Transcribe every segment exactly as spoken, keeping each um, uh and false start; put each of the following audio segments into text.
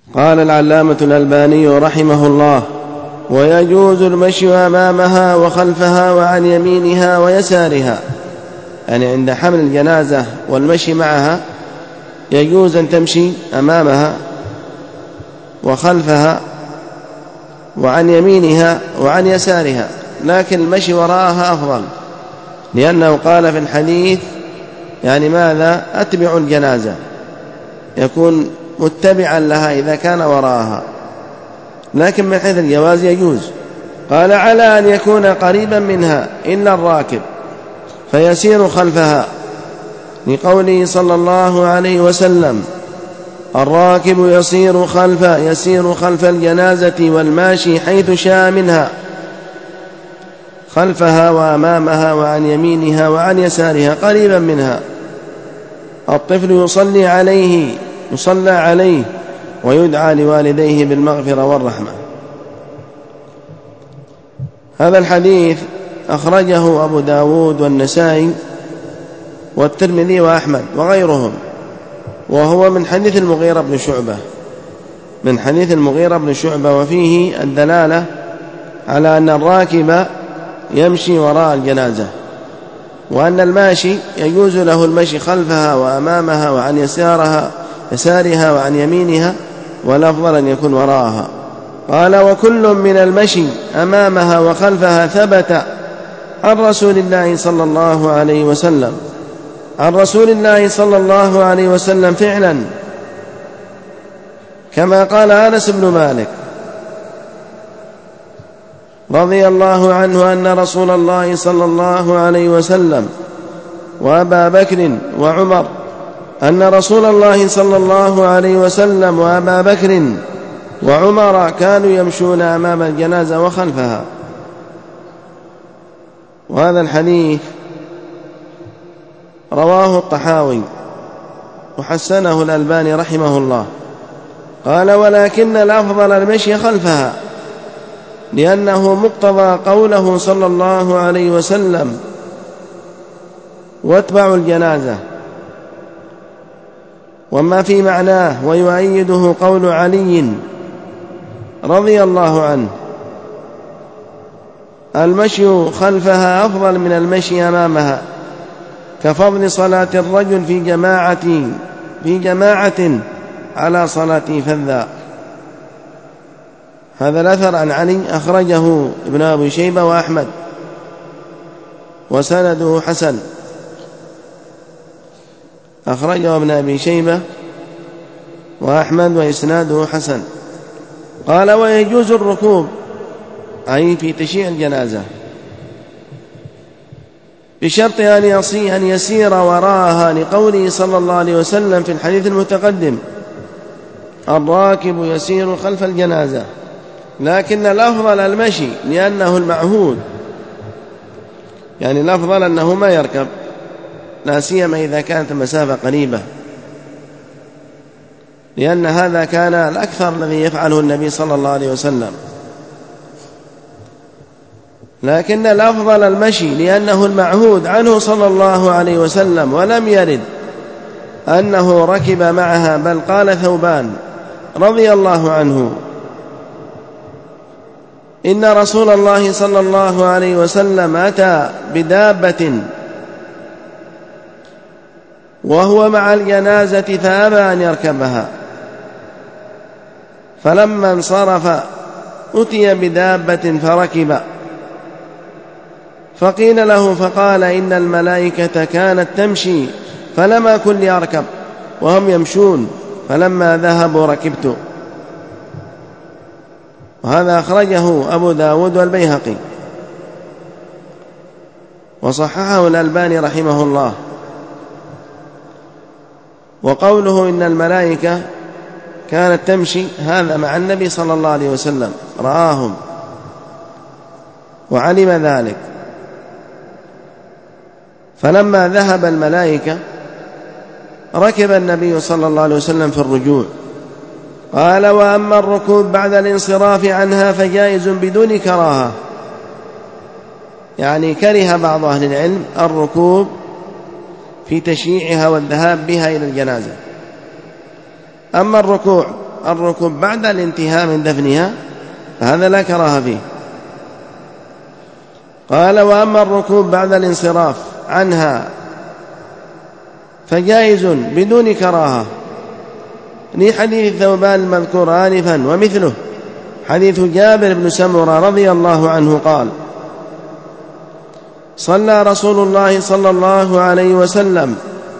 قال العلامة الألباني رحمه الله: ويجوز المشي أمامها وخلفها وعن يمينها ويسارها، يعني عند حمل الجنازة والمشي معها يجوز أن تمشي أمامها وخلفها وعن يمينها وعن يسارها، لكن المشي وراءها أفضل، لأنه قال في الحديث يعني ماذا؟ أتبع الجنازة، يكون متبعا لها إذا كان وراءها، لكن من حيث الجواز يجوز. قال: على أن يكون قريبا منها إلا الراكب فيسير خلفها، لقوله صلى الله عليه وسلم: الراكب يسير خلف يسير خلف الجنازة والماشي حيث شاء منها، خلفها وأمامها وعن يمينها وعن يسارها قريبا منها. الطفل يصلي عليه يصلى عليه ويدعى لوالديه بالمغفرة والرحمة. هذا الحديث أخرجه أبو داود والنسائي والترمذي وأحمد وغيرهم، وهو من حديث المغيرة بن شعبة من حديث المغيرة بن شعبة وفيه الدلالة على أن الراكب يمشي وراء الجنازة، وأن الماشي يجوز له المشي خلفها وأمامها وعن يسارها يسارها وعن يمينها، والأفضل أن يكون وراءها. قال: وكل من المشي أمامها وخلفها ثبت عن رسول الله صلى الله عليه وسلم عن رسول الله صلى الله عليه وسلم فعلا، كما قال أنس بن مالك رضي الله عنه أن رسول الله صلى الله عليه وسلم وأبا بكر وعمر أن رسول الله صلى الله عليه وسلم وأبا بكر وعمر كانوا يمشون أمام الجنازة وخلفها. وهذا الحديث رواه الطحاوي وحسنه الألباني رحمه الله. قال: ولكن الأفضل المشي خلفها، لأنه مقتضى قوله صلى الله عليه وسلم: واتبعوا الجنازة. وما في معناه ويؤيده قول علي رضي الله عنه: المشي خلفها أفضل من المشي أمامها، كفضل صلاة الرجل في جماعة في جماعة على صلاته فذا. هذا الأثر عن علي أخرجه ابن أبي شيبة وأحمد وسنده حسن. أخرجه ابن أبي شيبة وأحمد وإسناده حسن. قال: ويجوز الركوب، أي في تشييع الجنازة، بشرط أن يسير وراءها، لقوله صلى الله عليه وسلم في الحديث المتقدم: الراكب يسير خلف الجنازة. لكن الأفضل المشي، لأنه المعهود، يعني الأفضل أنه ما يركب، لا سيما إذا كانت المسافة قريبة، لأن هذا كان الأكثر الذي يفعله النبي صلى الله عليه وسلم. لكن الأفضل المشي، لأنه المعهود عنه صلى الله عليه وسلم، ولم يرد أنه ركب معها، بل قال ثوبان رضي الله عنه: إن رسول الله صلى الله عليه وسلم أتى بدابة وهو مع الجنازة فأبى أن يركبها، فلما انصرف أتي بدابة فركب، فقيل له فقال: إن الملائكة كانت تمشي فلم أكن لأركب وهم يمشون، فلما ذهبوا ركبت. وهذا أخرجه أبو داود والبيهقي وصححه الألباني رحمه الله. وقوله إن الملائكة كانت تمشي، هذا مع النبي صلى الله عليه وسلم، رآهم وعلم ذلك. فلما ذهب الملائكة ركب النبي صلى الله عليه وسلم في الرجوع. قال: وأما الركوب بعد الانصراف عنها فجائز بدون كراهة، يعني كره بعض أهل العلم الركوب في تشييعها والذهاب بها إلى الجنازة. أما الركوع الركوب بعد الانتهاء من دفنها فهذا لا كراهة فيه. قال: وأما الركوب بعد الانصراف عنها فجائز بدون كراهة لحديث ثوبان المذكور آنفا، ومثله حديث جابر بن سمرة رضي الله عنه قال: صلى رسول الله صلى الله عليه وسلم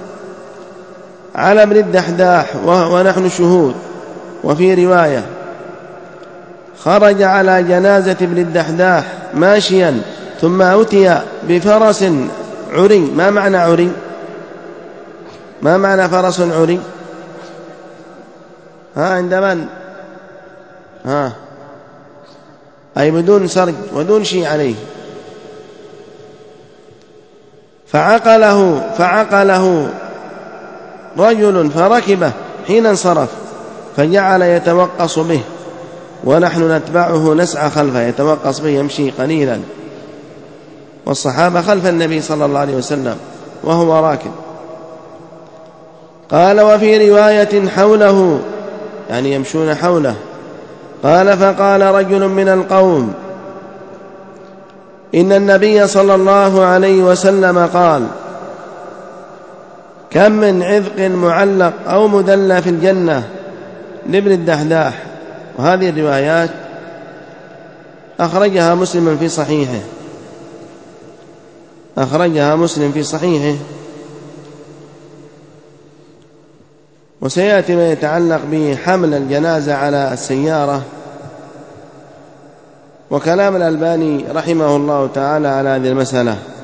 على ابن الدحداح ونحن شهود. وفي رواية: خرج على جنازة ابن الدحداح ماشيا ثم أتي بفرس عري. ما معنى عري؟ ما معنى فرس عري؟ ها عند من؟ ها أي بدون سرج ودون شيء عليه. فعقله فعقله رجل فركبه حين انصرف فجعل يتوقص به، ونحن نتبعه نسعى خلفه، يتوقص به يمشي قليلا، والصحابة خلف النبي صلى الله عليه وسلم وهو راكب. قال: وفي رواية حوله، يعني يمشون حوله. قال: فقال رجل من القوم: إن النبي صلى الله عليه وسلم قال: كم من عذق معلق أو مدلى في الجنة لابن الدحداح. وهذه الروايات أخرجها مسلم في صحيحه أخرجها مسلم في صحيحه وسيأتي ما يتعلق بحمل الجنازة على السيارة، وكلام الألباني رحمه الله تعالى على هذه المسألة.